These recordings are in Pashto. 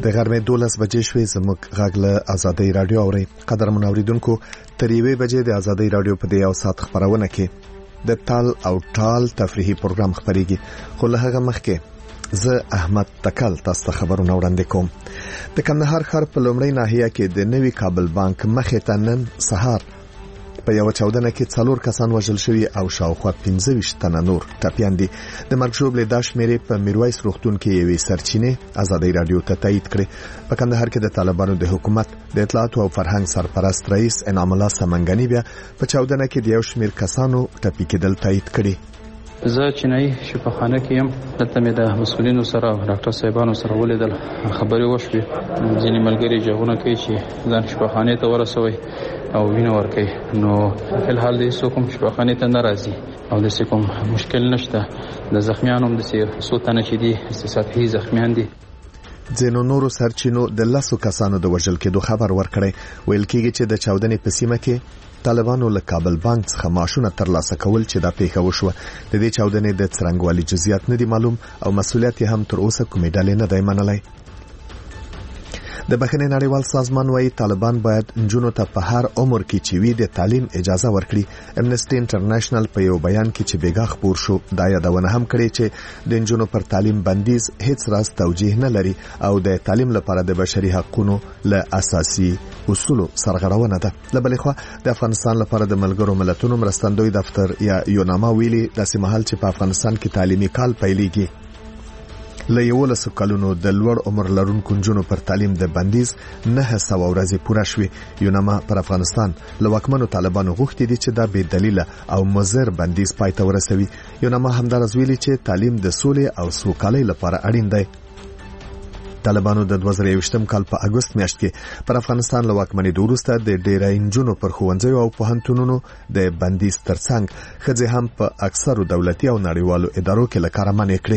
د غرمې 12 بجې شوې زموږ غږ له آزادۍ رادیو اوري. قدرمن اوریدونکو تر 1 بجې د آزادۍ رادیو په دې یو ساعت خبرونه کې د تال او ټال تفریحي پروګرام خبريږي. خو له هغه مخکې زه احمد تکل تاسو ته خبرونه وړاندې کوم. د کندهار ښار په لومړی ناحیه کې د نوي کابل بانک مخې ته نن سهار په یو چاودنه کې 4 کسان وژل شوي او شاوخوا 15 تنه نور ټپيان دي. د مرګ ژوبلې د شمیرې په میرویس روغتون کې یوې سرچینې آزادۍ رادیو ته تایید کړې. په کندهار کې د طالبانو د حکومت د اطلاعات او فرهنګ سرپرست رئیس انعام الله سمنګانی بیا په چاودنه کې د یو شمیر کسانو ټپي کېدل تایید کړي. زه چینای شفاخانه کې يم. دلته مې د مسؤلینو سره ډاکټر صاحبانو سره ولیدل. خبرې وشوې ځینې ملګري جوړونه کوي چې ځان شفاخانه ته ورسوي او وینه ورکوي. نو په الحال دې کوم شفاخانه ته ناراضي او د کوم مشکل نشته. د زخمیانو هم د سوتنه چې دي سطحي زخمیان دي. ځینو نورو سرچینو د 10 کسانو د وژل کېدو خبر ورکړی. ویل کېږي چې د چاودنې په سیمه کې طالبانو له کابل بانک څخه معاشونه ترلاسه کول چې دا پیښه وشوه. د دې چاودنې د څرنګوالي جزئیات نه دي معلوم او مسؤلیت هم تر اوسه کومې ډلې نه دی منلای. د بخښنې نړیوال سازمان وايي طالبان باید نجونو ته په هر عمر کې چې وي د تعلیم اجازه ورکړي. امنیسټي انټرنیشنل په یو بیان کې چې بیګا خبر شو دا یادونه هم کړې چې د نجونو پر تعلیم بندیز هیڅ راز توجیه نه لري او د تعلیم لپاره د بشري حقوقو له اساسي اصولو سرغړونه ده. لبلې خو د افغانستان لپاره د ملګرو ملتونو مرستندوی دفتر یا یوناما ویلي داسې مهال چې په افغانستان کې تعلیمي کال پیلېږي له 11 کلونو د لوړ عمر لرونکو نجونو پر تعلیم د بندیز 900 ورځې پوره شوې. یوناما پر افغانستان له واکمنو طالبانو غوښتي دي چې دا بې دلیله او مضر بندیز پای ته ورسوي. یوناما همدارس ویلي چې تعلیم د سولې او سوکالۍ لپاره اړین دی. طالبانو د 2021 کال په اگست میاشت کې پر افغانستان له واکمنۍ وروسته د ډېرای نجونو پر ښوونځیو او پوهنتونونو د بندیز ترڅنګ ښځې هم په اکثرو دولتي او نړیوالو ادارو کې له کاره منع کړې.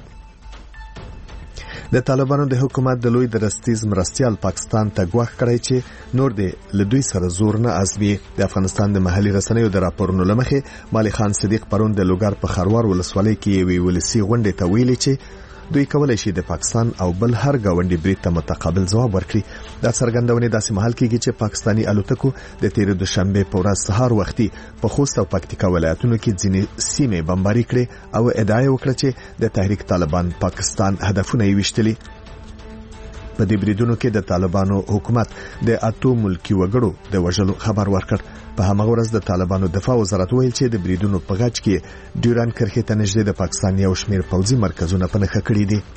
د طالبانو د حکومت د لوی درستیز مرستيال پاکستان ته غواړي کړی چې نور د لدوی سره زور نه ازوي. د افغانستان د محلي رسنیو د راپورونو لمخې مالک خان صدیق پرون د لوګر په خروار ولسوالۍ کې وی ولسی غونډه ته ویلي چې دوی کولای شي د پاکستان او بل هر گاونډي برید ته متقابل ځواب ورکړي. دا څرګندونه داسې محل کېږي چې پاکستانی الوتکو د تیر دوشنبه په ورځ سهار وختي په خوست او پکتیکا ولایتونو کې ځینې سیمې بمباري کړې او ادعا وکړه چې د تحریک طالبان پاکستان هدفونه یې وشتلي. په دې بریدونو کې د طالبانو حکومت د 8 ملکی وګړو د وژلو خبر ورکړ. په همغه ورځ د طالبانو دفاع وزارت ویل چې د بریدونو په غاټ کې ډیوران کرښې ته نږدې د پاکستان یو شمېر پوځي مرکزونه په نښه کړي دي.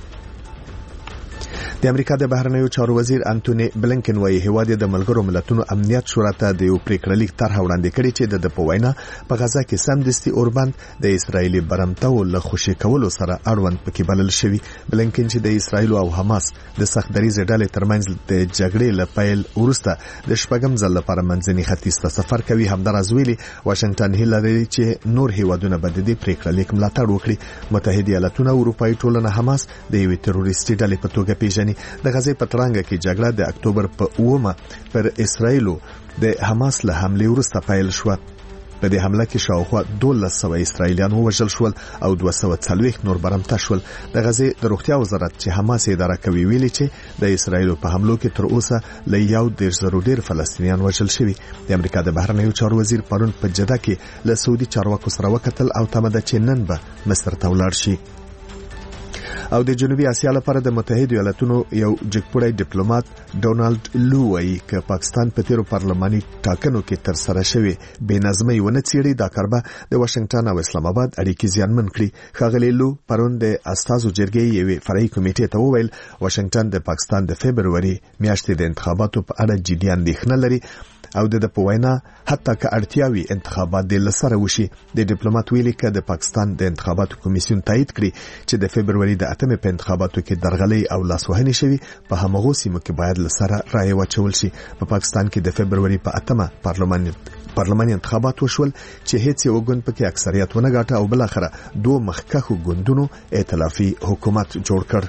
د امریکا د بهرنیو چارو وزیر انټونی بلنکن وايي هیواد د ملګرو ملتونو امنیت شورا ته د یو پریکړلیک طرح وړاندې کړي چې د په وینا په غزا کې سمدستي اوربند د اسرایلی برمتو له خوشي کولو سره اړوند پکې بلل شوی. بلنکن چې د اسرایل او حماس د سخت دریزه ډلې ترمنځ د جګړې لپاره ورسته د شپږم ځل لپاره منځني ختیځ ته سفر کوي همدارز ویلي واشنگټن هیله لري چې نور هیوادونه به د دې پریکړلیک ملاتړ وکړي. متحده ایالاتونه او اروپאי ټولنه حماس د یوې تروریستي ډلې په توګه پیژني. د غزې په ترانګه کې جګړه د اکتوبر په 9 پر اسرایل د حماس له حمله وروسته پیل شو. په دې حمله کې شاوخوا 1200 اسرایلیان وژل شول او 240 نور برمته شول. د غزې د روغتیا وزارت چې حماس اداره کوي ویلي چې د اسرایل په حملو کې تر اوسه له 1.0 ډیر فلسطینیان وژل شوي. د امریکا د بهرنیو چارو وزیر پرون په جده کې له سعودي چارواکو سره وکتل او تمه ده چې نن به مصر ته ولاړ شي. او د جنوبي اسیا لپاره د متحده ایالاتونو یو جګپوړی ډیپلوماټ ډونالد لو وايي چې پاکستان په تیرو پارلماني ټاکنو کې تر سره شوی بې نظمۍ ونه څېړي دا کاربه د واشنگټن او اسلام آباد اړیکې زیانمن کړي. ښاغلی لو پرون د استازو جرګې یوې فرعي کمیټې ته وویل واشنگټن د پاکستان د فبروري میاشتې د انتخاباتو په اړه جدي اندېښنه لري او د په وینا حتی که اړتیاوي انتخابات د لسره وشي. د ډیپلوماټ ویلي چې د پاکستان د انتخاباتو کمیسیون تایید کړي چې د فبروري د 8 په انتخاباتو کې درغلي او لاسوهنې شوي په همغه سیمو کې باید لسره رائے واچول شي. په پاکستان کې د فبروري په 8 پارلماني انتخابات وشول چې هیڅ یو ګوند پکې اکثریت ونه ګاټه او بل اخره دوه مخکښو ګوندونو ائتلافي حکومت جوړ کړ.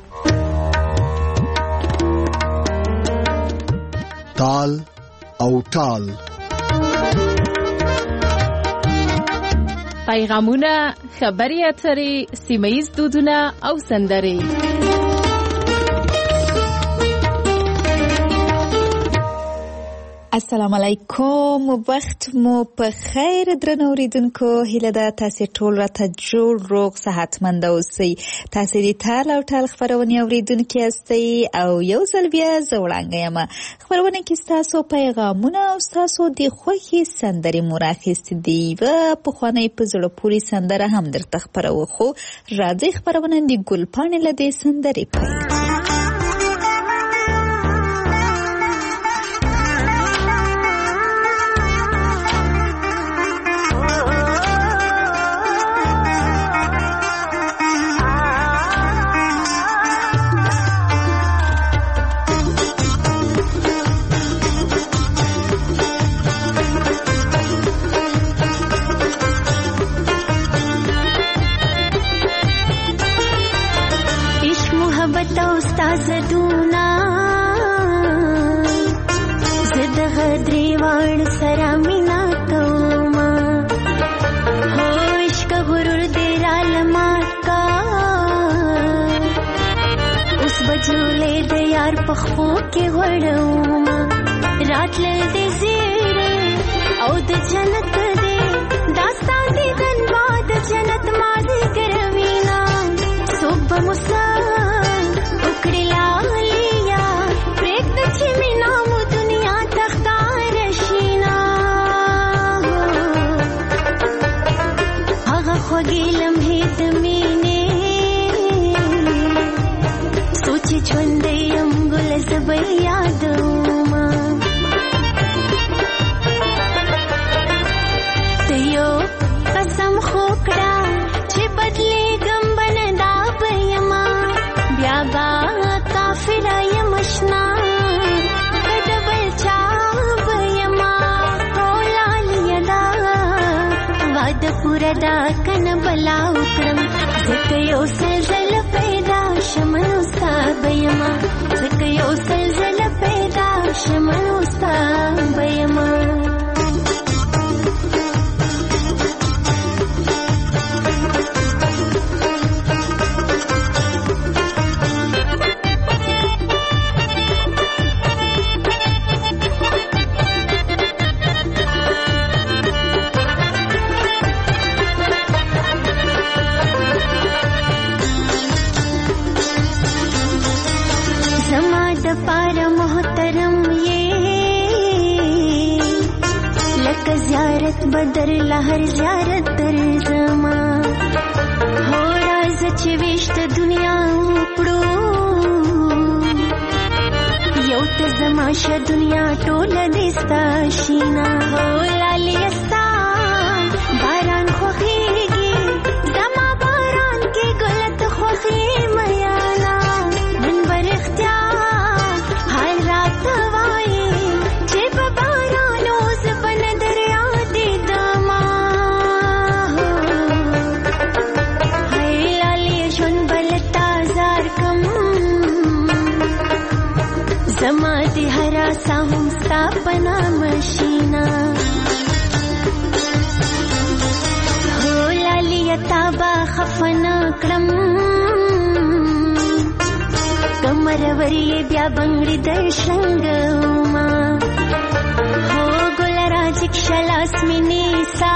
تال او ټال پیغامونه، خبري اترې، سیمه‌ییز دودونه او سندرې السلام علیکم، وخت مو په خیر درنو اوریدونکو. هیله ده تاسو ټول راته جوړ روغ صحتمند اوسئ. تاسو دې ټال او ټال خبرونه اوریدونکو یاستئ او یو ځل بیا زه وړاندې یم. خبرونه کې تاسو پیغامونه او تاسو د خوښي سندرې مو راخیستې دي. و په خوانې په زړه پورې سندره هم درته خبرو خو راځي خبرونه د ګلپاڼې له دې سندرې پیل. زدونا زد غدری وان سرا مینا کوما ہوش کا غرور دیرا لمات کا اس بجولے د یار پخو کې وړوما رات لل دې زیره او د جنت دې داستان دې دن باد جنت ما دې کروینا صبح مسا دا کن بلا وکړم زکه یو سلزله پیدا شمنو سابیما زکه یو سلزله پیدا شمنو سابیما بدر لهر زیارت در زما هو راز چې وشت دنیا وکړو یو ته زما شه دنیا ټوله دې ستا شینا هو لالیستا باران خوخیږي زما باران کې ګلت خوخي میانا من برختیا حال رات وای چې په باران اوس بن دریا زمادی هرا ساهم ستا پنا مشینا هو لالیتا با خفنا کرم کمر وری بیا بنگړي در شنګما هو ګل راځک شلاس مینی سا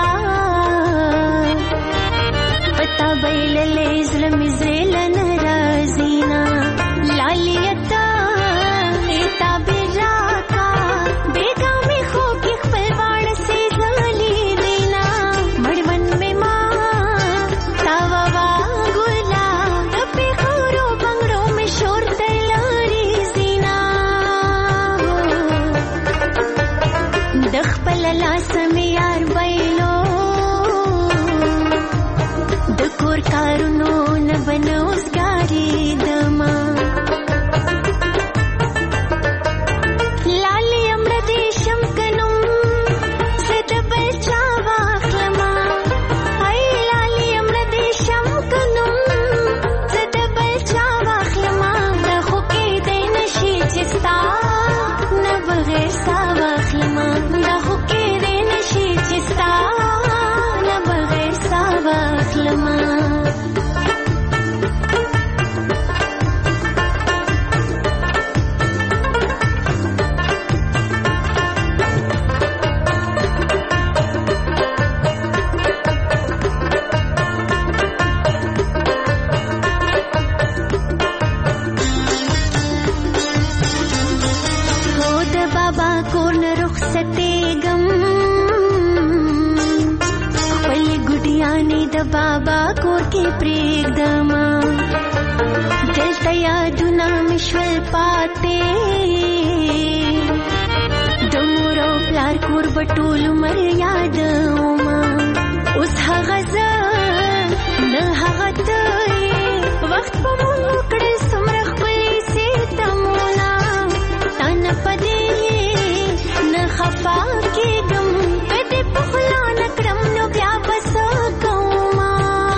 پتا بیل لیزل مزرل ناراضینا لالیتا د بابا کور کې پرېږدما دلته یادونه مې شول پاتې د مور او پلار کور به ټول عمر یادومه اوس هغه زه نه هغه ته وخت په مونږ وکړل څومره ښکلي ستمونه تا نه په دې نه خفا کېږم که دې په خوله نه کړم نو بیا به څه کومه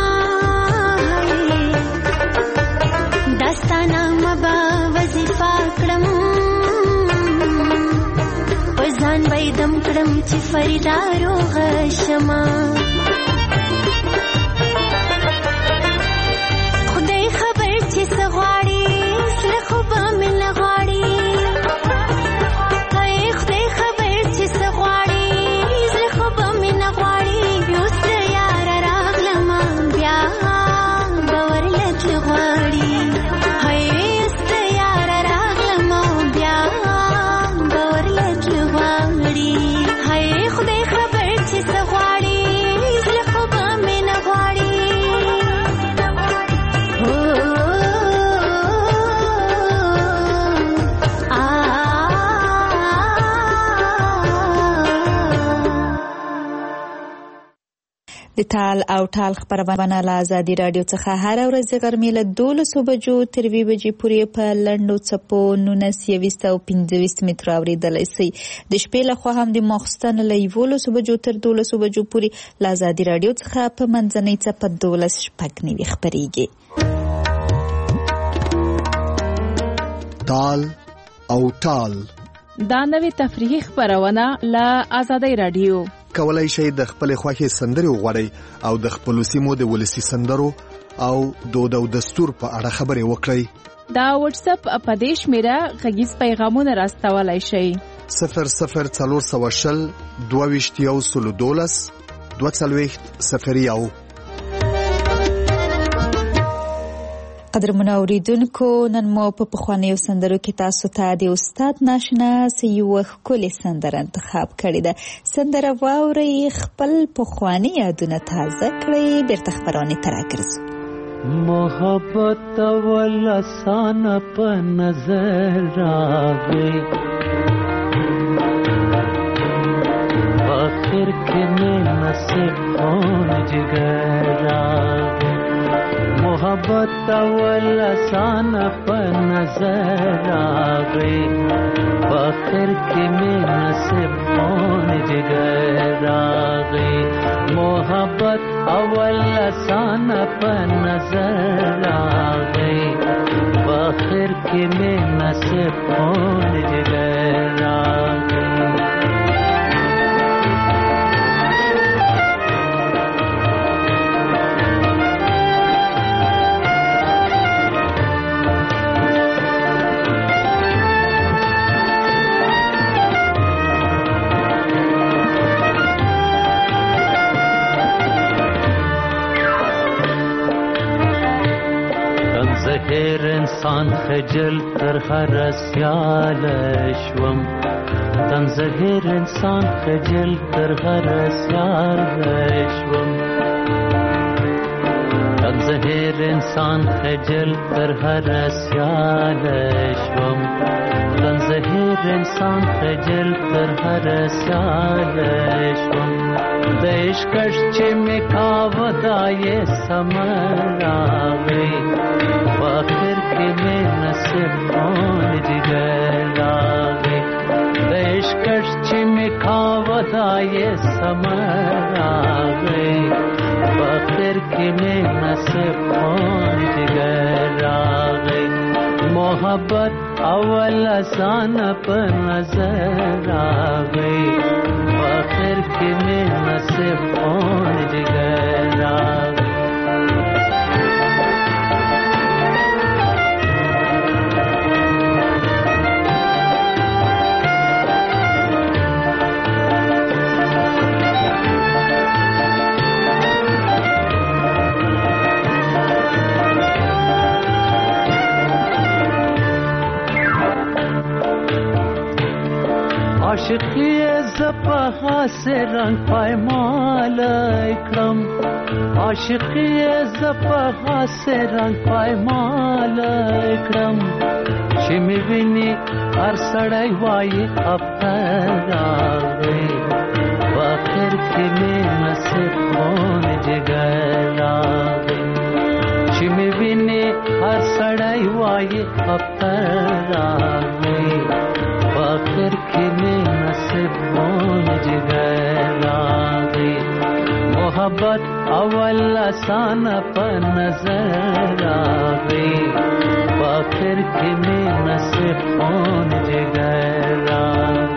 دا ستا نامه به وظیفه کړم په ځان به یې دم کړم چې فریدا روغه شمه خدای خبر چې څه غواړي زړه خو به مې نه غواړي خدای خبر چې څه غواړي زړه خو به مې نه غواړي اوس د یاره راغلمه بیا به ورله تلل غواړي اوس د یاره راغلمه بیا به ورله تلل غواړي خدای خبر چې څه غواړي زړه خو به مې نه غواړي د تال او ټال خپرونه له ازادي راډیو څخه هر ورځ د غرمې له 12 بجو تر 2 بجې پورې په لنډو څپو 19 او 25 متره اورېدلی شئ. د شپې لخوا هم د ماخوستن له 11 بجو تر 12 بجو پورې له ازادي راډیو څخه په منځنۍ څپه 12:09 خپرېږي. تال او ټال دا نوې تفریحي خپرونه له ازادي راډیو. کولای شئ د خپل خوښې سندرې وغواړئ او د خپل سیمو د ولسی سندرو او دود او دستور په اړه خبرې وکړئ. دا واتس اپ په دې شمیره غږیز پیغامونه راستولای شئ 004020 22 22 قدرمنو اوریدونکو نن مو په پخوانیو سندرو کې تاسو ته د استاد ناشناس یو ښکلې سندره انتخاب کړې ده. سندره واورئ، خپل پخواني یادونه تازه کړئ، بیرته خپرونې ته راګرځو. محبت ولسان په نظر راغی آخر کې مې نصیب خون جگر راغی محبت ولسان په نظر راغی آخر کې مې نصیب خون جگر راغی محبت ولسان په نظر راغی آخر کې مې نصیب خون جگر راغی هر انسان خجل تر هر سیال شوم تنظهر انسان خجل تر هر سیال شوم تنظهر انسان خجل تر هر سیال شوم تنظهر انسان خجل تر هر سیال شوم د عشقش چې مې کاوه دا یې سمر راغی آخر کې مې نصیب خون جگر راغی د عشقش چې مې کاوه دا یې سمر راغی آخر کې مې نصیب خون جگر راغی محبت اول آسان په نظر راغی آخر کې مې نصیب خون جگر راغی عاشقی زپا سے رنگ پایمال کړم عاشقي ز په هسې رنګ پایمال کړم چې مې ویني هر سړی وایي اختر راغی په آخر کې مې نصیب خون جګر راغی چې مې ویني هر سړی وایي اختر راغی په آخر کې مې نصیب خون جګر راغی محبت اول آسان په نظر راغی په آخر کې مې نصیب خون جګر راغی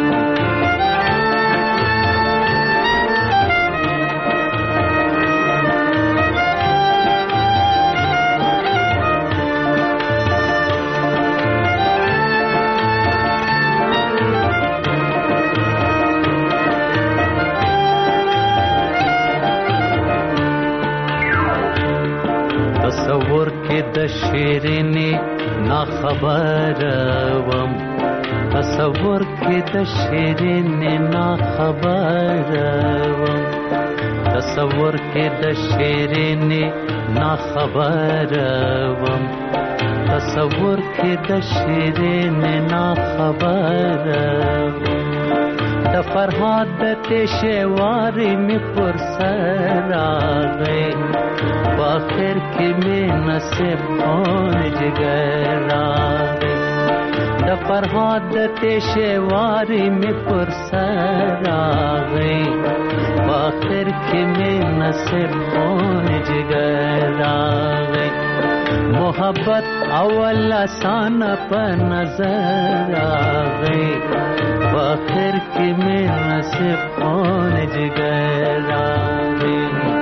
تصور کې د شیرینې نا خبر وم تصور کې د شیرینې نا خبر وم تصور کې د شیرینې نا خبر وم تصور کې د شیرینې نا خبر وم د فرهاد د تشوارې مې پر سر راغی په آخر کې مې نصیب خون جګر راغی د فرهاد د تشوارې مې پر سر راغی په آخر کې مې نصیب خون جګر راغی محبت اول آسان په نظر راغی په آخر کې مې نصیب خون جګر راغی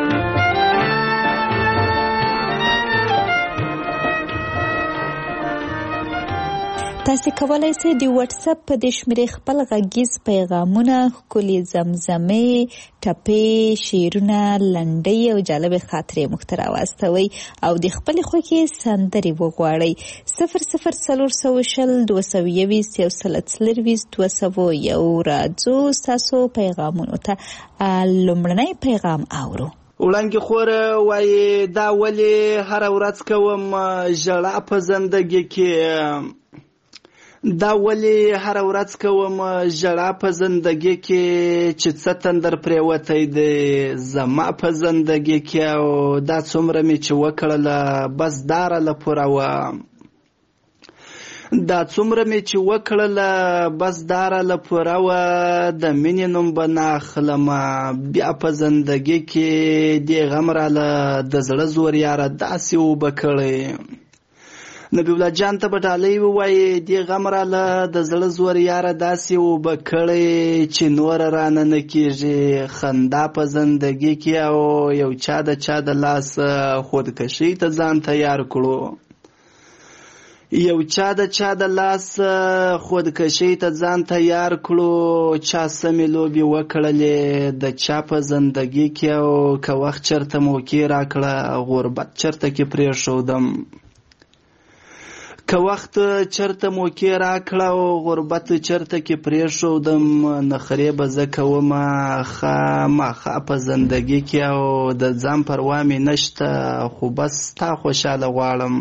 تاسو کولای شئ د واتس اپ په د شمیرې خپل غږیز پیغامونه ښکلي زمزمې ټپې شعرونه لنډۍ او جالب خاطرې موږ ته راواستوئ او د خپلې خوښې سندرې وغواړئ 00122 راځو ستاسو پیغامونو ته لومړنی پیغام اورو وړانګې خوره وایي دا ولې هره ورځ کوم ژړا په زندګۍ کې دا ولې هر ورځ کوم ژړا په زندګۍ کې چې څه تندر پریوتی دی زما په زندګۍ کې او دا څومره مې چې وکړله بس داره له پوره وه دا څومره مې چې وکړله بس داره له پوره وه د مینې نوم به نه اخلمه بیا په زندګۍ کې دې غم راله د زړه زور یاره داسې اوبه کړی نبی الله جان ته به ډالۍ ووایي دې غم راله د زړه زور یاره داسې اوبه کړی چې نوره رانه نه کېږي خندا په زندګۍ کې او یو چا د لاس خودکشي ته ځان تیار کړو یو چا د لاس خودکشي ته ځان تیار کړو چا سمې لوبې وکړلې د چا په زندګۍ کې او که وخت چرته موقع راکړه غربت چرته کې پرېښودم که وخت چرته موقع راکړه او غربت چرته کې پرېښودم نخرې به زه کومه خامخا په زندګۍ کې او د ځان پروا مې نشته خو بس تا خوشحاله غواړم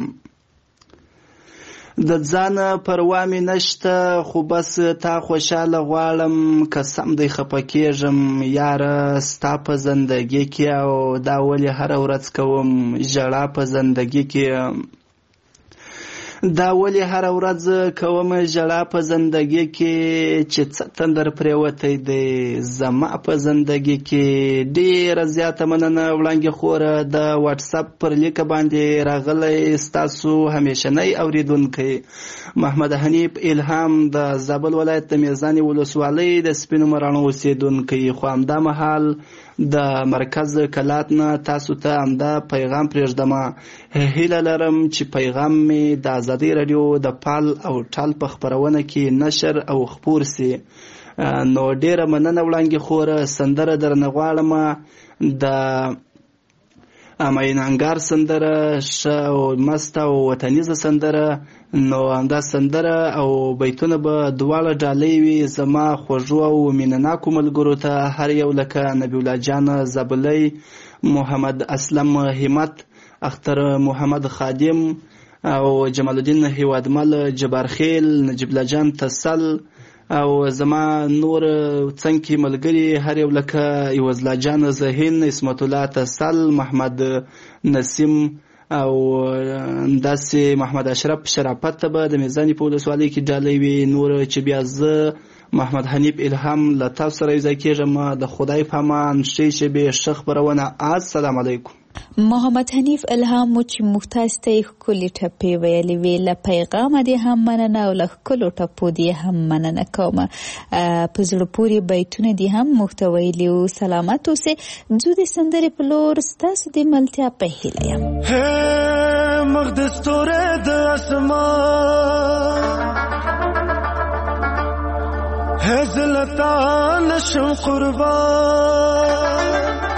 د ځان پروا مې نشته خو بس تا خوشحاله غواړم که سم دی خفه کېږم یاره ستا په زندګۍ کې او دا ولې هره ورځ کوم ژړا په زندګۍ کې دا ولې هر ورځ کوم ژړا په زندګۍ کې چې څه تندر پریوتی دی زما په زندګۍ کې ډېره زیاته مننه وړانګې خوره د واتس اپ پر لیک باندې راغلی ستاسو همیشنی اوریدونکی محمد حنیف الهام د زابل ولایت د میزانې ولسوالۍ د سپینو مراڼو اوسیدونکی خو همدا مهال د مرکز کلات نه تاسو ته همدا پیغام پرېږدمه هیله لرم چې پیغام مې د ازادۍ راډیو د پال او ټال په خپرونه کې نشر او خپور سي نو ډېره مننه وړانګې خوره سندره درنه غواړم د ماینانګار سندره او مست او وطنیزه سندره. نو همدا سندره او بیتونه به دواړه ډالۍ وي زما خوږو او مینناکو ملګرو ته، هر یو لکه نبی الله جان زابلی، محمد اسلم همت، اختر محمد خادم او جمال الدین هیوادمل، جبار خیل، نجیب الله جان تسل او زما نور څنګه ملګری هر یو لکه ایوزلا جان زهین، اسمت الله تسل، محمد نسیم او داسې محمد اشرف شرافت ته به د میزانی په ولسوالۍ کې ډالۍ وي. نور چې بیا زه محمد حنیف الهام له تاسو سره یوځای کېږم. د خدای په امان، ښې شېبې، ښه خپرونه. السلام علیکم. محمد حنیف الهام مو چې موږ تاسو ته ښکلې ټپې ویلې وې، له پیغامه دې هم مننه او له ښکلو ټپو دې هم مننه کوم. په زړه پورې بیتونه دې هم موږ ته ویلي وو. سلامت اوسئ. ځو د سندرې په لور ستاسو د ملتیا په هیله یم. مخ د ستوري د اسمان هزلتا نشم قربان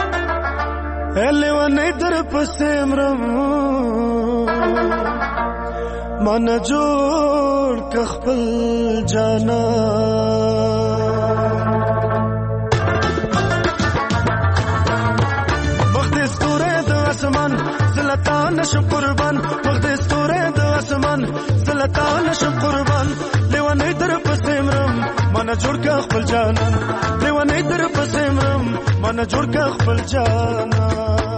لیونی در پسې مرم من جوړ که خپل جانان مخ د ستوري د اسمان زلتا نشم قربان مخ د ستوري د اسمان زلتا نشم قربان لیونی در پسې مرم من جوړ که خپل جانان لیونی در پسې مرم من جوړ که خپل جانان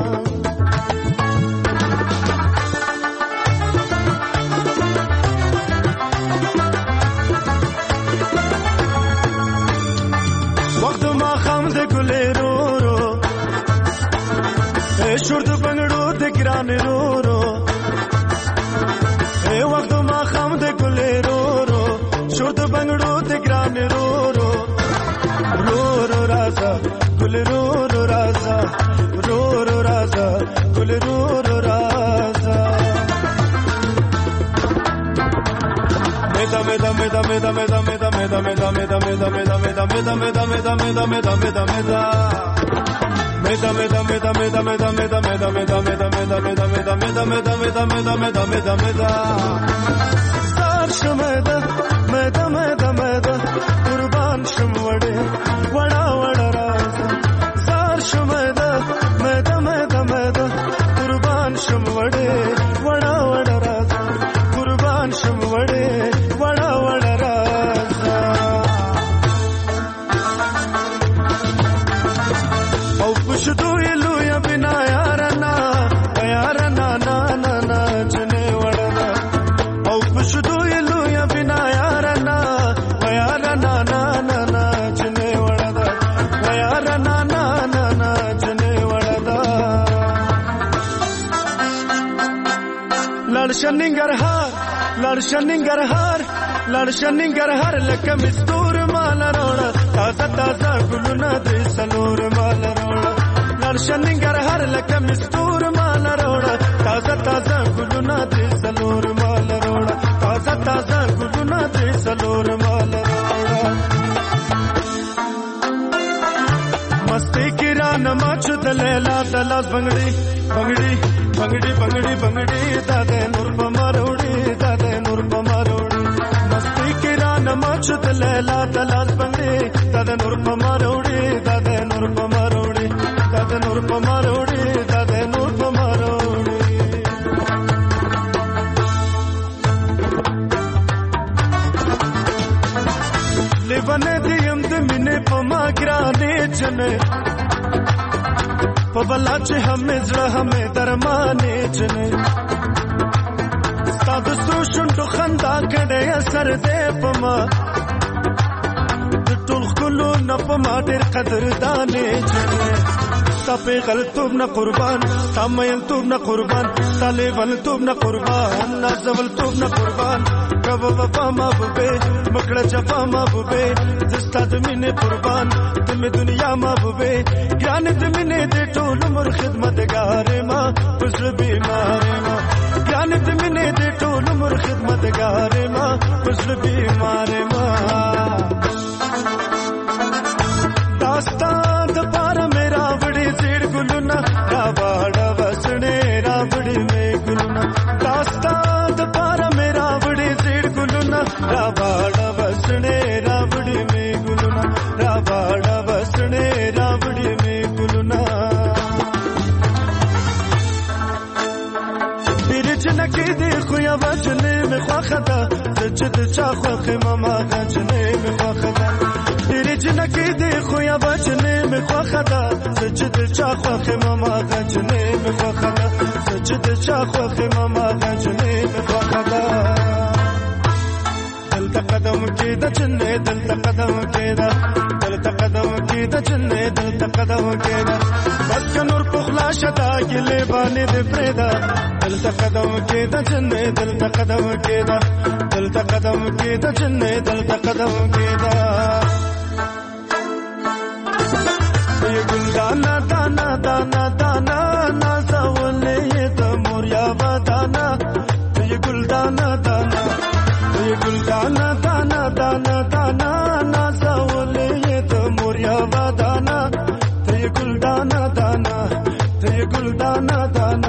شور د بنگړو د ګران رو رو اے وخت ما خام د ګلې رو رو شور د بنگړو د ګران رو رو رو رو رازا ګل رو رو رازا رو رو رازا ګل رو رو رازا مدا مدا مدا مدا مدا مدا مدا مدا مدا مدا مدا مدا مدا مدا مدا مدا مدا مدا Meda meda meda meda meda meda meda meda meda meda meda meda meda meda meda meda meda meda meda sar shmeda meda meda meda qurban shmwade wada wada raz sar shmeda meda meda meda qurban shmwade wada wada raz qurban shmwade wada wada raz شدو یلو یا بنا یارنا یارنا نا نا نا جنے وڑنا او شدو یلو یا بنا یارنا یارنا نا نا نا جنے وڑنا یارنا نا نا نا جنے وڑنا لړشننګر هر لکه مستور مال روړه تازه تازه ګلونه د سلور مال روړه لړشننګر هر لکه مستور مال روړه تازه تازه ګلونه د سلور مال روړه تازه تازه ګلونه د سلور مال روړه مستی کران ماچ د لیلا د لاس بنگړي بنگړي بنگړي بنگړي بنگړي د نور په ماروړي د نور په ماروړي مستی کران ماچ د لیلا د لاس بنگړي د نور په ماروړي د نور په ماروړي د نور په ماروړي د نور په ماروړي لیونه دیم د مینې په ما ګرانې جنې په بلا چې همې زړه همې درمانې جنې ستا د سرو شونډو خندا کړې اثر دې په ما د ټول ښکلو نه په ما ډېر قدردانې جنې ستا پیغلتوب نه قربان ستا میینتوب نه قربان ستا لیونتوب نه قربان نازولتوب نه قربان کبه وفا محبوبې مکړه جفا محبوبې زستا د مینې قربان د مې دنیا محبوبې ګرانې د مینې د ټول عمر خدمتګارې ما په زړه بیمارې ما ګرانې د مینې د ټول عمر خدمتګارې ما په زړه بیمارې ما داستا د پاره میرا وړې زیړ ګلونه را واړه وسړې جنکی دی خویا وجنه می خوخدا زجد چا خوخ ماما غجنه می خوخدا ډېر جنکی دی خویا وجنه می خوخدا زجد چا خوخ ماما غجنه می خوخدا زجد چا خوخ ماما غجنه می خوخدا دلته قدم کېدا جنې دلته قدم کېدا دلته قدم کېدا جنې دلته قدم کېدا بس که نور پخلا شدا ګلې باندې دې پرېدا دلته قدم کېدا جنې دلته قدم کېدا دلته قدم کېدا جنې دلته قدم کېدا یې ګل دانا دانا دانا دانا نازولې د موریا ودانا یې ګل دانا دانا گل دانا دانا دانا دانا نازولې د موریا ودانا ته گل دانا دانا ته گل دانا دانا.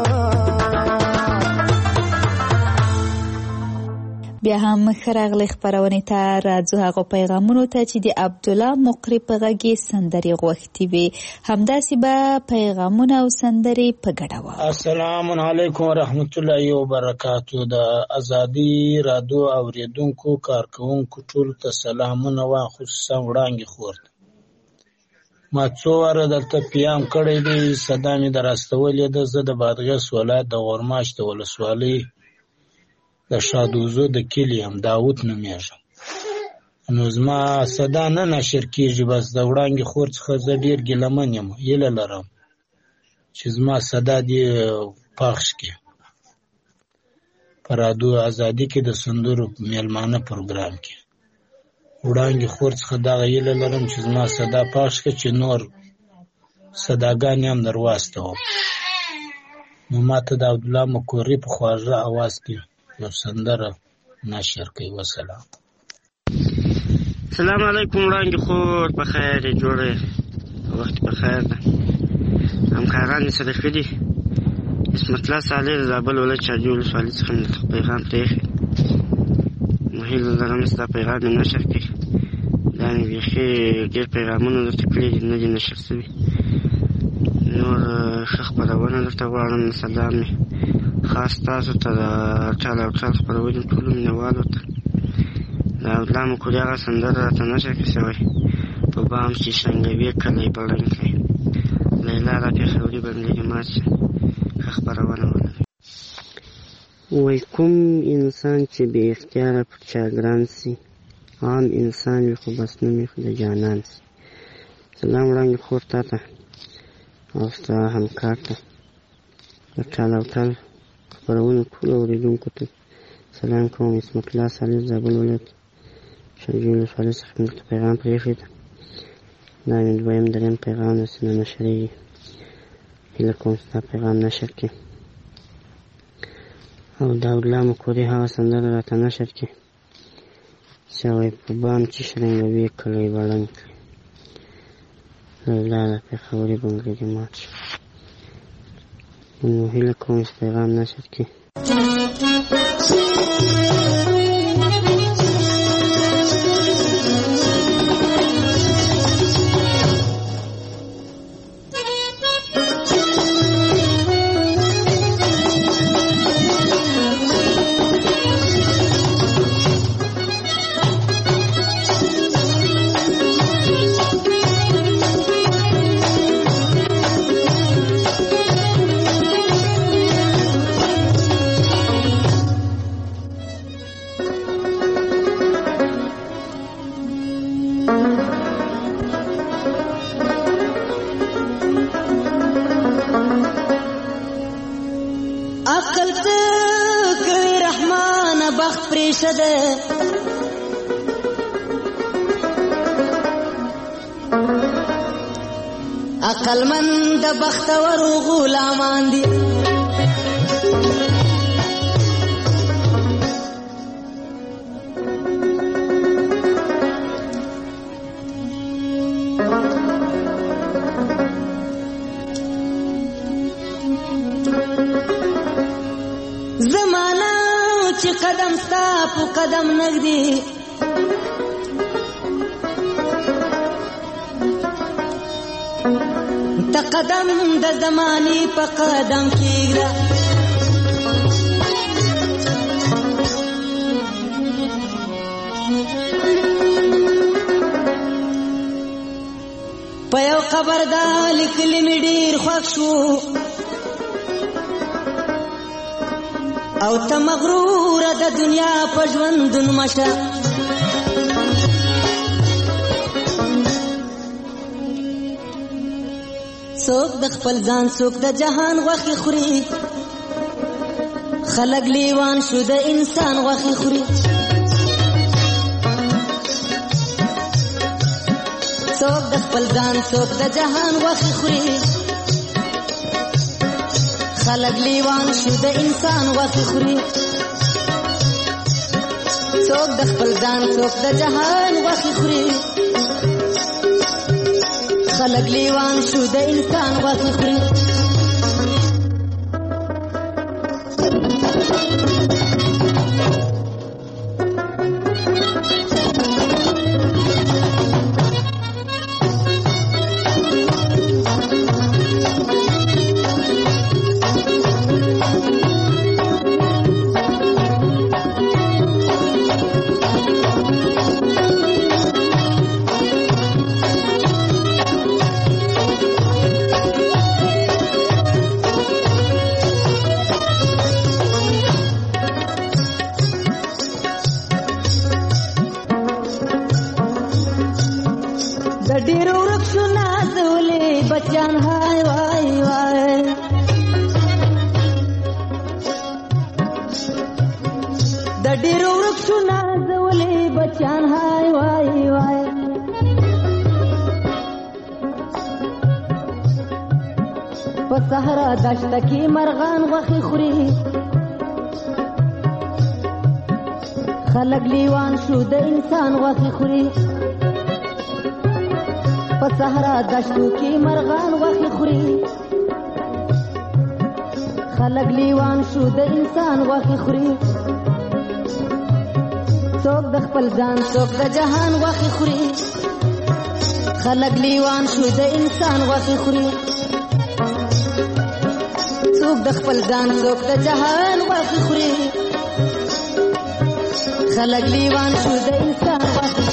بیا هم خراغلی خبرونه ته راځو هغه پیغامونو ته چې د عبد الله مقری په غږی سندري غوښتي وي همداسې به پیغامونه او سندري په ګډه و. السلام علیکم ورحمت الله وبرکاتہ. د ازادي رادیو اوریدونکو کارکونکو ټول ته سلامونه وا خصوصا وړاندې خور ما څو واره دلته پیام کړی دی صدا مې دراستولې ده. زه د بادغیس ولایت د غورماش د ولسوالۍ د شادوزو د کلي یم داود نومیږم. نو زما صدا نه نشر کېږي بس د وړانګې خور څخه زه ډېر ګیلمن یم هیله لرم چې زما صدا دې پخش کړي په رادیو ازادي کې د سندرو میلمانه پروګرام کې. وړانګې خور څخه دغه هیله لرم چې زما صدا پخش کړي چې نور صداګانې هم در واستوم. نو ماته د عبدالله مقری په خواږه اواز کې یو سندره نشر کوي. وسلام. السلام علیکم وړاندې خور په خیر جوړه وخت په خیر ده. همکاران سره ښه دي. اسمت الله صالح د زابل ولایت چارجي ولسوالۍ څخه مې پیغام پرېښی. نو هیله لرم ستا پیغام مې نشر کړي. دا مې بیخي ډېر پیغامونه درته کړي دي نه دي نشر شوي. نور ښه خپرونه درته غواړم. سلام مې خاص تاسو ته د ټال او ټال خپرونې ټولو مینهوالو ته. د عبدالله مقری هغه سندره راته نشر کړې شوی په بام چې شرنګوي کلی بړنګی لیلا را پېښوري بندګي مات شه. ښه خپرونه ولرئ. وایي کوم انسان چې بې اختیاره پر چا ګران سي عام انسان وي خو بس نوم یې د جانان سي. سلام وړاندې خور تا ته او ستا همکار ته د ټال او ټال خپرونو ټولو اورېدونکو ته سلام کوم. اسمت الله صالح زابل ولایت شارجي ولسوالۍ څخه مې درته پیغام پرېښی ده. دا مې دویم درېیم پیغام داسې نه نشرېږي. هیله کوم ستا پیغام نشر کړي او د عبدالله مقری هغه سندره راته نشر کړي چې وایي په بام چې شرنګوي کلی بړنګ کړي لیلا را پېښوري بنګړي مات شه. نو هیله کوم چې پیغام نشر کړي. عقلمند بختور غلامان دي زمانہ چې قدم ستا په قدم نږدې قدم د زماني په قدم کېږده په یو قبر دا لیکلی مې ډېر خوښ شو او ته مغروره د دنیا په ژوندون مشه څوک د خپل ځان څوک د جهان غوښې خوري خلک لیوان شو د انسان غوښې خوري څوک د خپل ځان څوک د جهان غوښې خوري خلک لیوان شو د انسان غوښې خوري څوک د خپل ځان څوک د جهان غوښې خوري خلق لیوان شو د انسان غوښې خوري صحرا دشت کی مرغان غوښې خوري خلک لیوان شو د انسان غوښې خوري په صحرا دشتو کې مرغان غوښې خوري خلک لیوان شو د انسان غوښې خوري څوک د خپل ځان څوک د جهان غوښې خوري خلک لیوان شو د انسان غوښې خوري څوک د خپل ځان څوک د جهان غوښې خوري خلک لیوان شو د انسان غوښې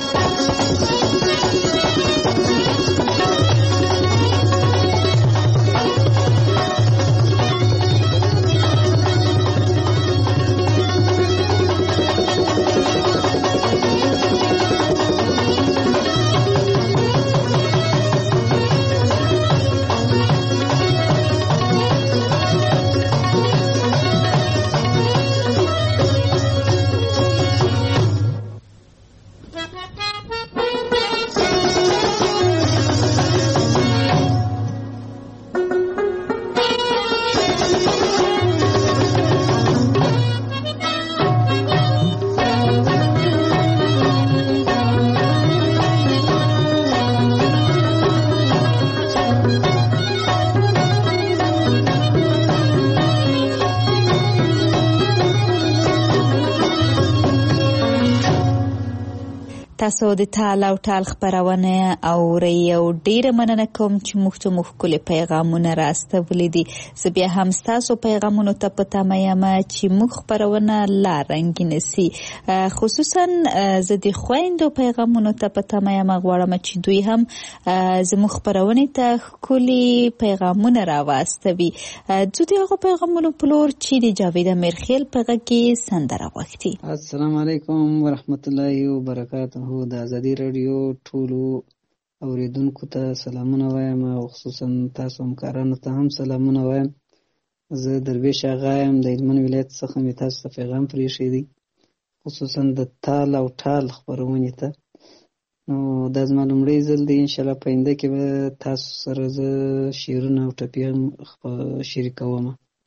تاسو د تال او ټال خبرونه اورئ او ډیره مننه کوم چې موږ ته مخکلي پیغامونه راستولې دي زه بیا هم تاسو پیغامونو ته پته مې چې موږ خبرونه لا رنګین سي خصوصا زه د خويندو پیغامونو ته پته مې غواړم چې دوی هم زموږ خبرونه ته خولي پیغامونه راوستوي زه دغه پیغامونو پلور چې د جاوید امرخیل پیغام کې سندره وختي السلام علیکم ورحمت الله وبرکاته د ازادي رادیو ټولو اوریدونکو ته سلامونه وایم او خصوصا تاسو همکارانو ته هم سلامونه وایم زه درویش آغا یم د هلمند ولایت څخه مې تاسو ته پیغام پرېښی دی خصوصا د تال او ټال خپرونې ته نو دا زما لومړی ځل دی انشاءالله په آینده کې به تاسو سره زه شعرونه او ټپې هم شریکوم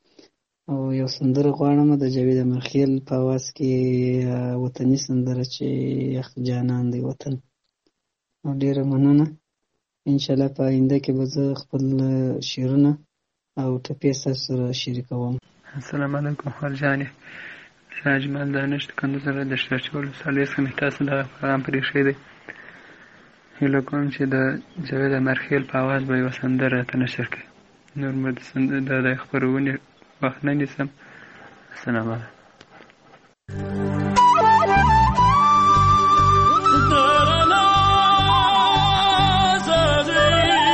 او یو سندره غواړم د جاوید امرخیل په اواز کې وطني سندره چې یخ جانان دی وطن او ډیره مننه انشاءالله په آینده کې به زه خپل شعرونه او ټپې ستاسو سره شریکوم السلام علیکم خرجانې اجمل دانش د کندوز ولایت د شیرچول ولسوالۍ څخه مې تاسو ته پیغام پرېښی دی هیله کوم چې د جاوید امرخیل په اواز به یوه سندره راته نشر کړي نور مې د خپرونې وخت نه نیسم السلام علیکم Thank you.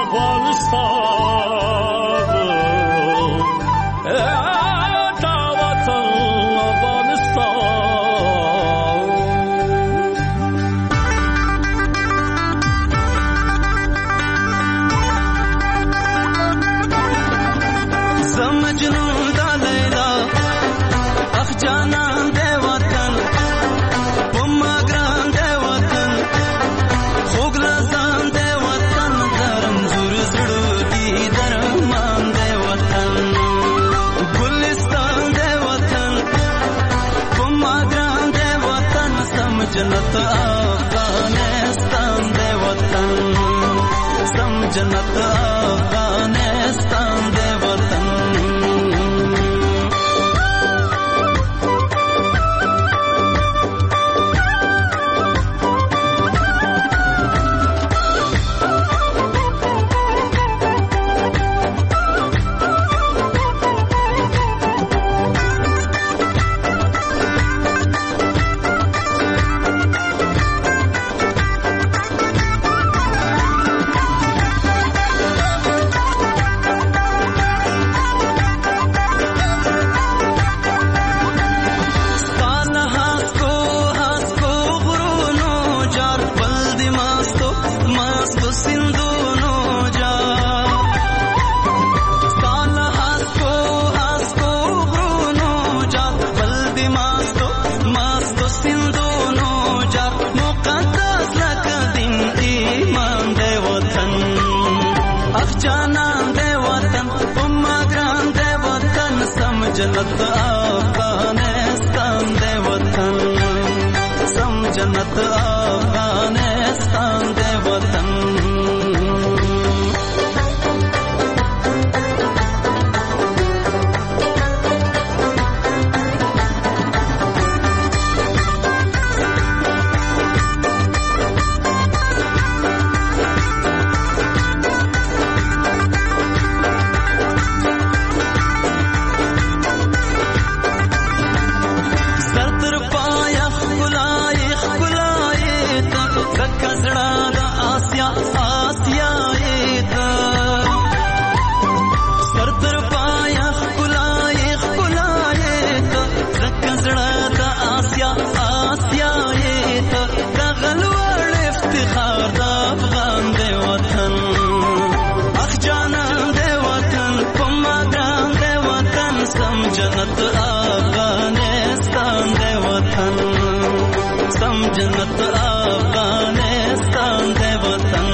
जन्नत अफगानिस्तान दे वतन सम जन्नत अफगानिस्तान दे वतन जन्नत अफगानिस्तान दे वतन सम जन्नत अफगानिस्तान दे वतन जन्नत अफगानिस्तान दे वतन सम जन्नत अफगानिस्तान दे वतन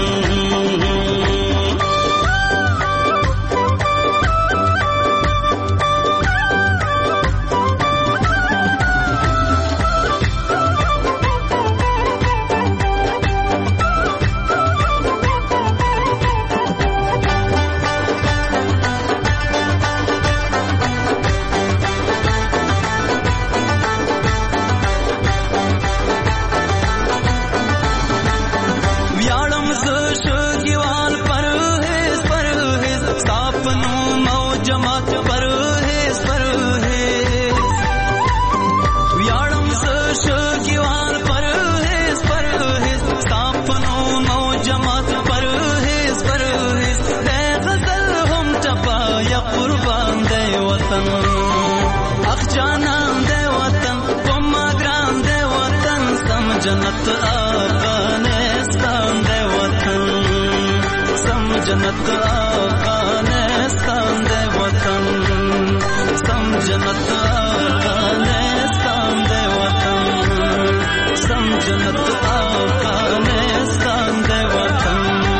जन्नत अफगानिस्तान दे वतन सम जन्नत अफगानिस्तान दे वतन सम जन्नत अफगानिस्तान दे वतन सम जन्नत अफगानिस्तान दे वतन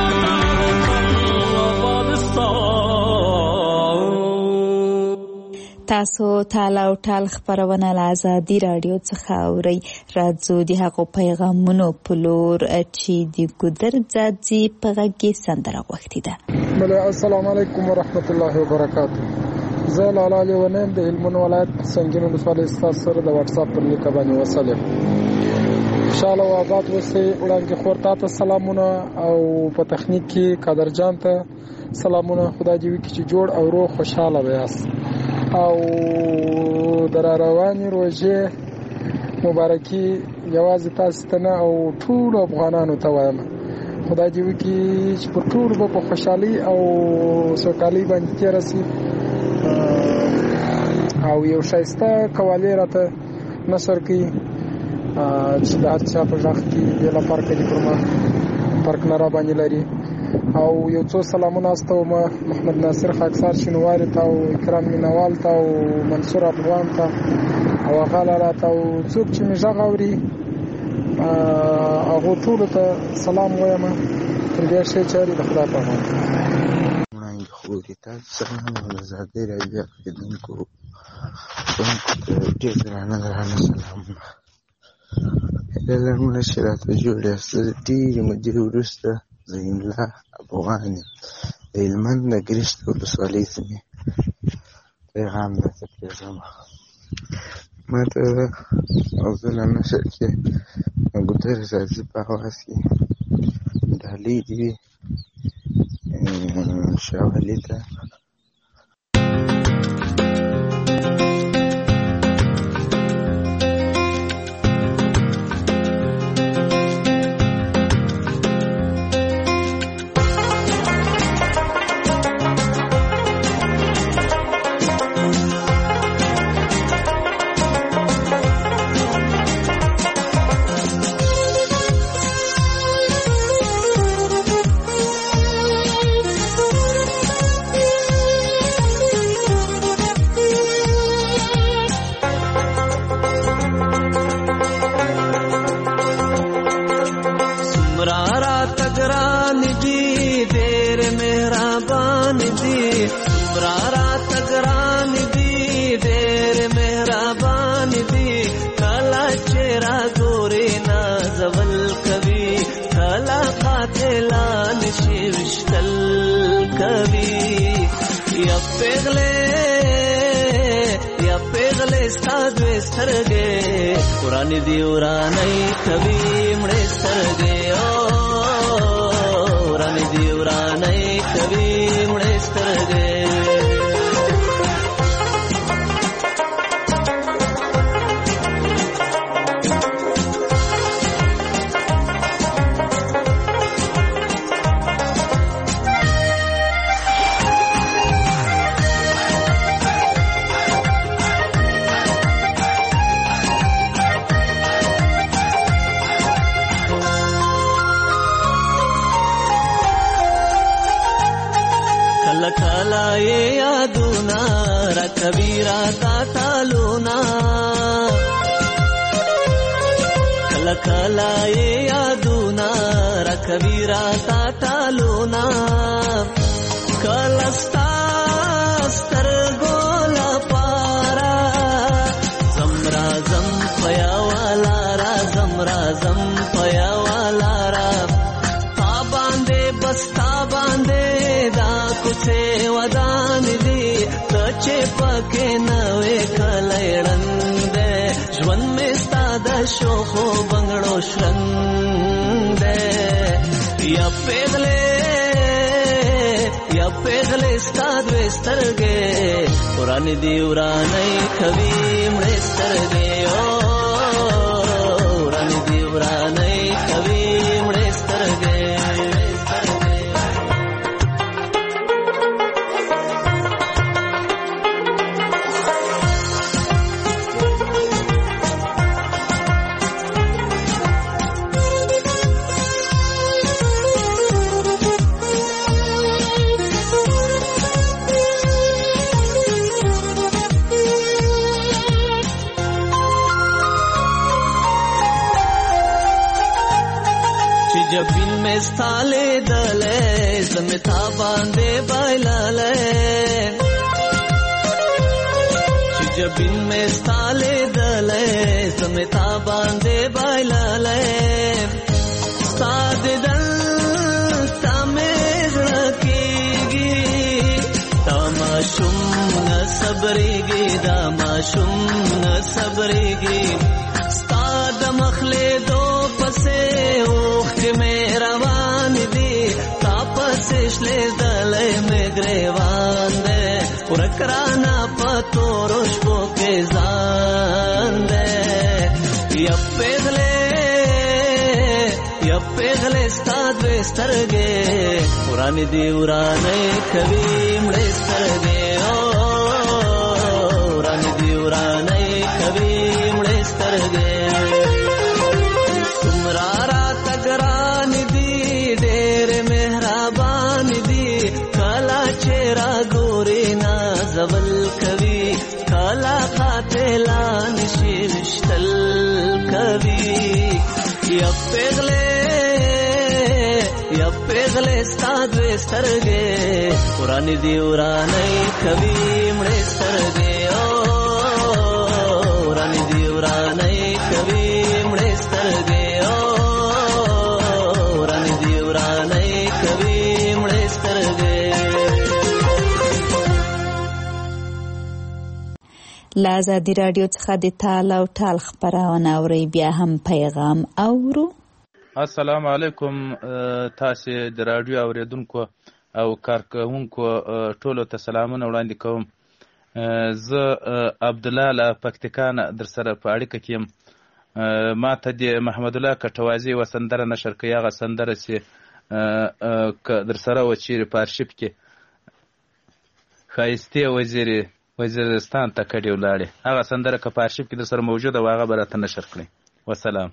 تاسو تال او ټال خبرونه له ازادي رادیو څخه اورئ. راځو د هغو پیغامونو په لور چې د ګودر ځاځي په غږ کې سندره غوښتې ده. السلام علیکم ورحمت الله وبرکاته. زه لاله علي ونیم د هلمند ولایت سنگین ولسوالۍ ستاسو سره د واتس اپ پر لیک باندې وصلم. خوشاله او آباد اوسئ. وړاندې خور ته سلامونه او په تخنیک کې قادر جان ته سلامونه. خدای دې وکړي چې جوړ او روغ خوشاله ویاست او در رواني روزه مبارکي یوازې تاسو ته نه او ټول افغانانو ته وایم. خدای دې وکړي چې په ټول به په خوشحالي او سوکالي باندې تېره شي او یو ښایسته قوالی راته نثر کوي چې د هر چا په غږ کې بېله فرقه دي پر ما فرق نه را باندې لري. او یو څو سلامونه استوم محمد ناصر خاکسار شینواري ته او اکرام مینوال ته او منصور افغان ته او غاله ته او څوک چې می غږ اوري هغه ټول ته سلام وایم. تر دې شي چې د خدای په امان مونږ خو دې تاسو سره زاده راځي کېدونکو ډېر درانه سلامونه لرمونه چې راته جوړې ستاسو ډېرې مودې وروسته زین الله افغان د هلمند د ګرشت ولسوالۍ سیمې پیغام درته پرېږدم. ما ته موضوع نشر کې ګودر راځي په اواز کې ډالۍ دي شاولې ته ورانی دی ورانی کبھی مڑے سترگے ورانی دی ورانی کبھی مڑے سترگے کبیرا تا تالونا کلا کلا یادونا را کبیرا تا تالونا کلستا سترګولا پارا زمرا زم پیا والا را زمرا زم پیا والا را تا باندې بستا باندې دا کوڅه ودان دي چې پکې نوې کلېړند ژوند مې ستاد شوخو بنگړو شرند یا پیغلې ستاد وسترګې ورانی دی ورانی کوي مړې سترګې ورانی دی ورانی کوي مړې سترګې जबिन में स्थाले दले जमिता बांधे बाइलाले जबिन में स्थाले दले जमिता बांधे बाइलाले साद दल तमेज रखेगी तमाशुम न सबरेगी दामाशुम न सबरेगी स्ताद मखले दो पसे में रवान दी तापस ले दले में ग्रेवान दे पुरकराना पतो रोशबो के जान दे यप्पेगले स्ताद वेस्त سترګې ورانې دی ورانې کوي مړې سترګې ورانې دی ورانې کوي مړې سترګې څومره راته ګران دي ډېر مهربان دي کله چې راګورې نازول کوي کله قاتلان شي وشتل کوي یا پیغلې ستا دوې سترګې ورانې دي ورانې کوي مړې سترګې ورانې دي ورانې کوي مړې سترګې ورانې دي ورانې کوي مړې سترګې. له ازادي راډیو څخه د تال او ټال خپرونه اورئ بیا هم پیغام اورو. السلام علیکم تاسو د راډیو اوریدونکو او کارکونکو ټولو ته سلامونه وړاندې کوم. زه عبد الله له پکتیکا در سره په اړیکه کې یم. ما ته د محمد الله کټوازی و سندره نشر کړې هغه سندره چې در سره و چیرې په ارشیف کې ښایستې وزیرستان ته کډې ولاړې هغه سندره که په ارشیف کې در سره موجوده و هغه به راته نشر کړې. وسلام.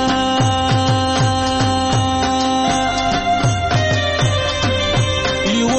You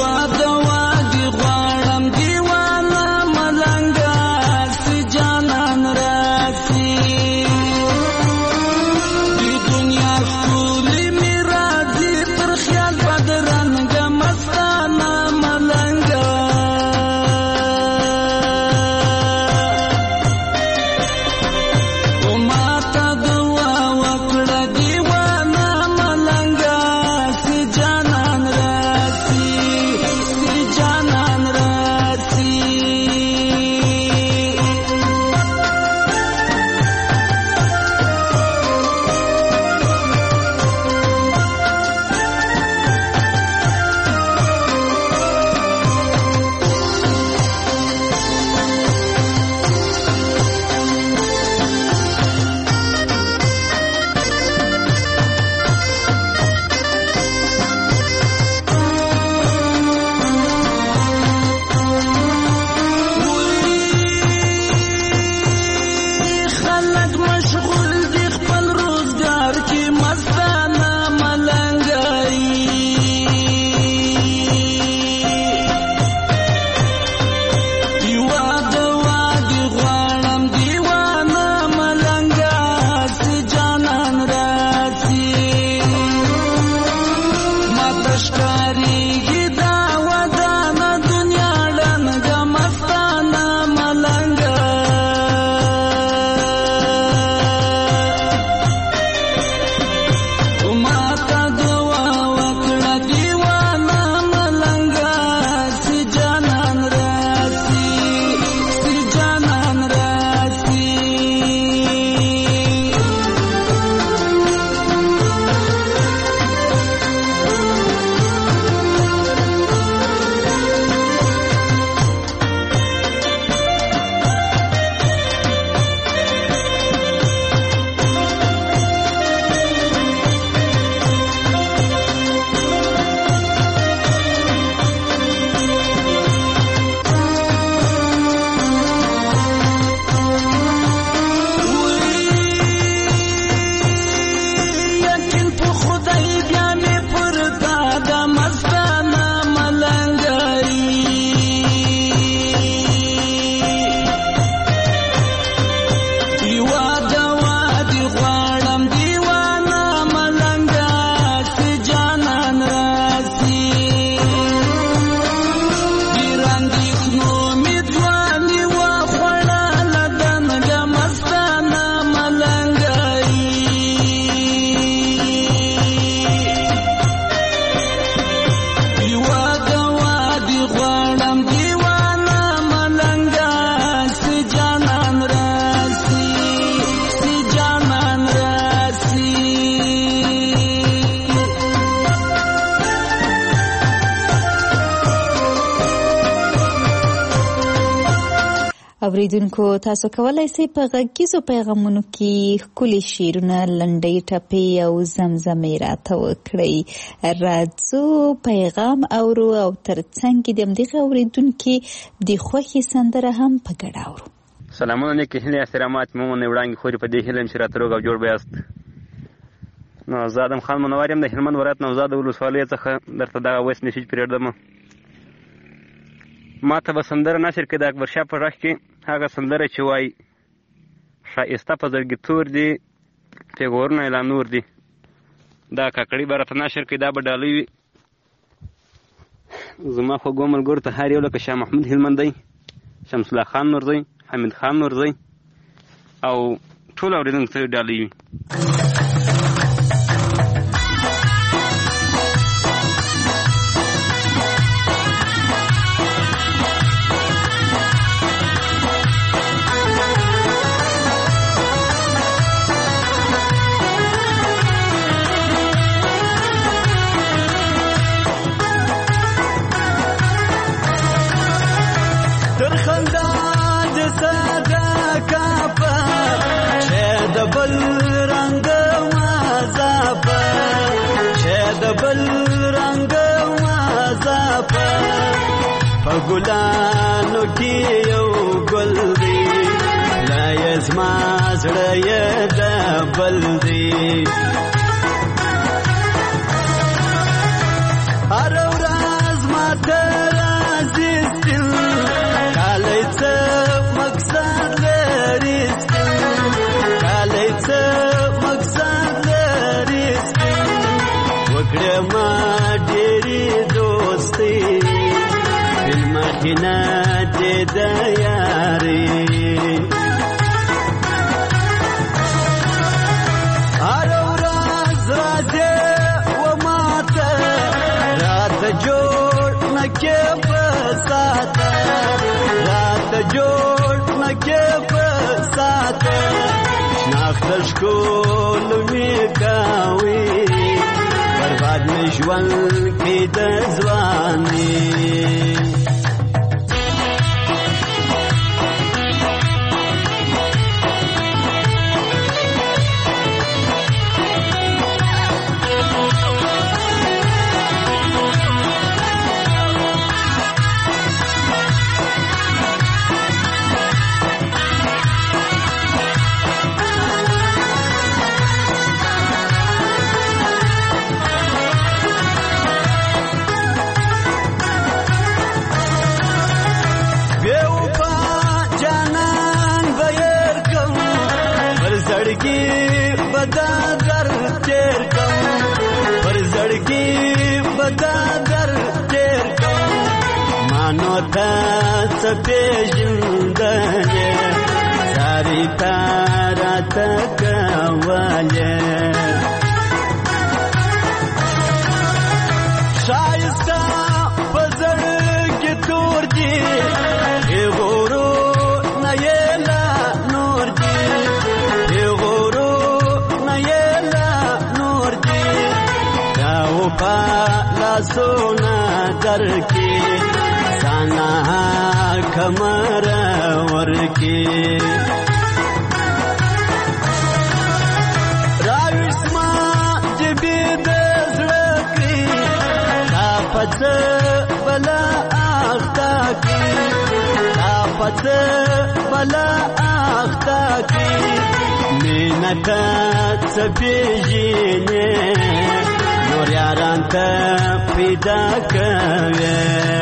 اوریدونکو تاسو کولای شئ په غږیزو پیغامونو کې ښکلي شعرونه، لنډۍ ټپې او زمزمې راته وکړئ. راځو پیغام اورو او ترڅنګ د همدغه اوریدونکي د خوښې سندره هم په ګډه اورو. سلامونه، نیکې هیلې، احترامات مو منې وړاندې خورې په دې هیله یم چې راته روغ او جوړ به یاست. نو زه ادم خان منور یم د هلمند ولایت نوزاد ولسوالۍ څخه درته دغه وایس میسیج پرېږدم. ما ته به سندره نشر کړي د اکبرشاه په غږ کې هغه سندره چې وایي ښایسته په زړګي تور دي پیغورونه یې لا نور دي. دا کاکړي به راته نشر کړي، دا به ډالۍ وي. زما خوږو ملګرو ته هر یو لکه شاه محمود هلمندی، شمس الله خان نورزی، حمید خان نورزی او ټول اورېدونکو ته ډالۍ وي. ګلانو کې یو ګل دی، لا یې زما زړه یې د بل دی. هر ورځ ماته راځي سپین کالی څه مقصد لري، سپین کالی څه مقصد لري، سپین وکړه ما ډېرې دوستي مخینه دې د یاري. هر ورځ راځې و ماته راته جوړ نه کې په ساته، راته جوړ نه کې په ساته. شناخته ښکلو مې کوي برباد مې ژوند کې د ځواني. پیژندنې ساری تارا تکواله شایسته په زړګي تور دي غورو نه یې لا نور دي، غورو نه یې لا نور دي. دا په لاسونه درکې سانا کمر ورکی راوسما جبی د زړکی دا پڅ بلا اختا کی، دا پڅ بلا اختا کی. مینت څپېژنې نور یاران ته پیدا کوي.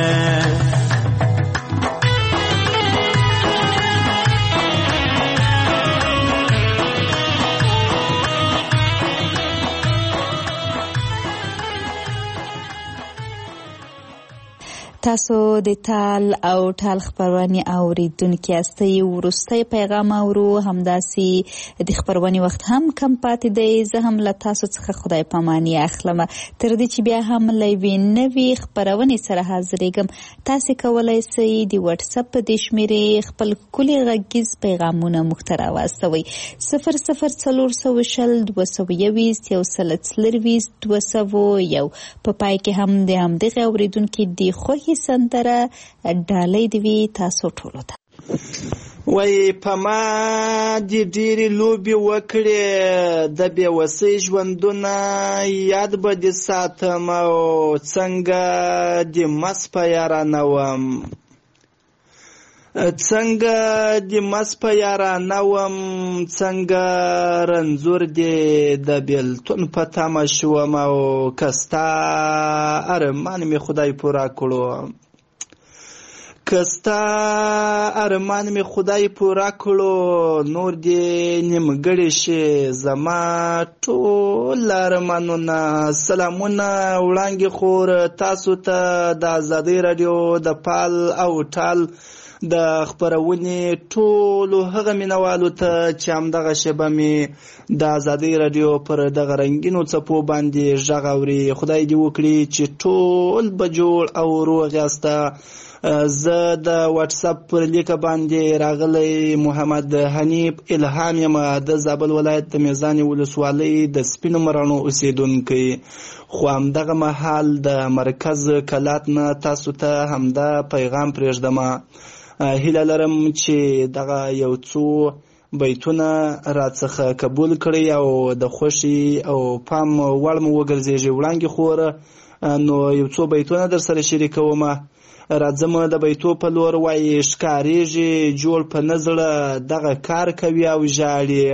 تاسو د تال او ټال خبرونه اوریدونکو یاستئ. وروستي پیغام اورو، همداسي د خبرونه وخت هم کم پاتې دی. زه هم له تاسو څخه خدای پاماني اخلم. تر دې چې بیا هم لوي نوي خبرونه سره حاضرېږم. تاسو کولای شئ د واتس اپ په شمیرې خپل کلی غږیز پیغامونه مخترا واستوي 0042221 په پای کې هم د همدغه اوریدونکو د خوښي سندره ډالۍ دی تاسو ټولو ته. وای په ما دې ډېرې لوبې وکړې د بېوسۍ ژوندونه یاد به دې ساتم او څنګه دې مس په یارانه وم څنګه دې مس په یارانه وم څنګه رنځور دې د بېلتون په تمه شوم او که ستا ارمان مې خدای پوره کړو کستا ارمان می خدای پورا کړو نور دې نیمګړی شي زما ټول ارمانونه. سلامونه وړاندې خور تاسو ته د آزادۍ رادیو د پال او ټال د خپرونې ټولو هغه مینوالو ته چې همدغه شیبه مې د آزادۍ رادیو پر دغه رنګینو څپو باندې غږ اوري. خدای دې وکړي چې ټول به جوړ او روغ یاسته. زه د واتساپ پر لیکه باندې راغلی محمد حنیف الهام یم د زابل ولایت د میزان ولسوالۍ د سپینو مراڼو اوسیدونکی خو همدغه مهال د مرکز کلات نه تاسو ته همدا پیغام پرېږدمه. هیله لرم چې دغه یو څو بیتونه راڅخه قبول کړئ او د خوښي او پام وړ مو وګرځېږي. وړاندې خور نو یو څو بیتونه در سره شریکومه. راځم د بیتو په لور. وایي ښکارېږي جوړ په نزړه دغه کار کوي او ژاړي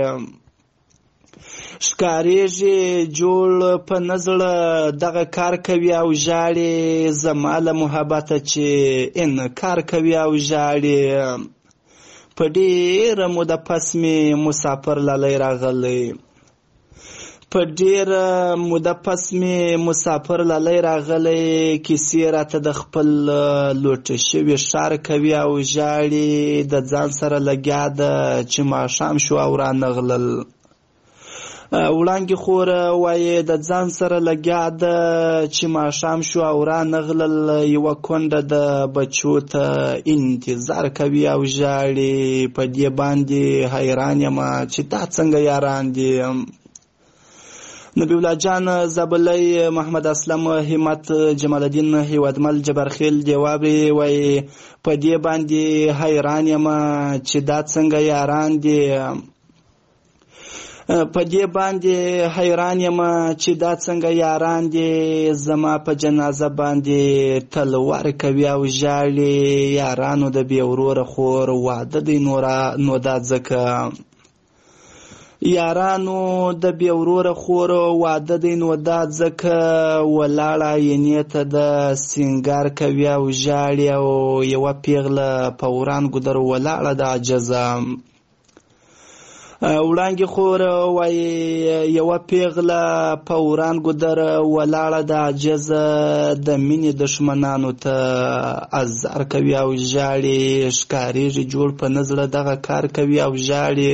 ښکارېږي جوړ په نزړه دغه کار کوي او ژاړي زما له محبته چې انکار کوي او ژاړي په ډېره موده پس مې مسافر لالی راغلی په ډېره موده پس مې مسافر لالی راغلی کیسې راته د خپل لوټه شوي ښار کوي او ژاړي د ځان سره لګیا ده چې ماښام شو او رانغلل. وړاندې خوره وایي د ځان سره لګیا ده چې ماښام شو او رانغلل یوه کونډه د بچو ته انتظار کوي او ژاړي په دې باندې حیران یم چې دا څنګه یاران دي. نبی الله جان زابلی محمد اسلم همت جمال الدین هیوادمل جبرخیل دیوابی وای په دې باندې حیران یم چې دا څنګه یاران دي په دې باندې حیران یم چې دا څنګه یاران دي زما په جنازه باندې تلوار کوي او ژاړي یارانو د بې وروره خور واده دی نو دا ځکه یارانو د بې وروره خور واده دی نو دا ځکه ولاړه عینې ته د سینګار کوي او ژاړي او یوه پیغله په وران ګودر ولاړه د عجزه. وړاندې خور وایي یوه پیغله په وران ګودر ولاړه د عجزه د مینې دښمنانو ته ازار کوي او ژاړي ښکارېږي جوړ په نزړه دغه کار کوي او ژاړي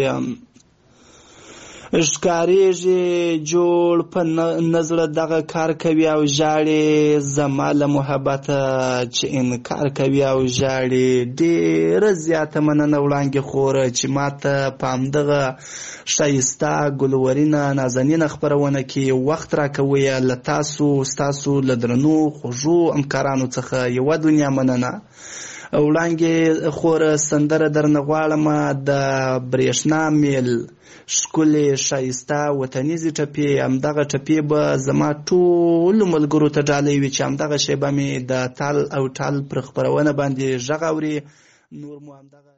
ښکارېږي جوړ په نزړه دغه کار کوي او ژاړي زما له محبته چې انکار کوي او ژاړي. ډېره زیاته مننه وړاندې خوره چې ماته په همدغه ښایسته ګلورینه نازنینه خپرونه کې وخت راکوئ. له تاسو ستاسو له درنو خوږو همکارانو څخه یوه دنیا مننه. وړاندې خوره سندره درنه غواړم د برېښنا میل ښکلې ښایسته وطنیزې ټپې. همدغه ټپې به زما ټولو ملګرو ته ډالۍ وي چې همدغه شیبه مې د تال او ټال پر خپرونه باندې غږ اوري. نور مو همدغه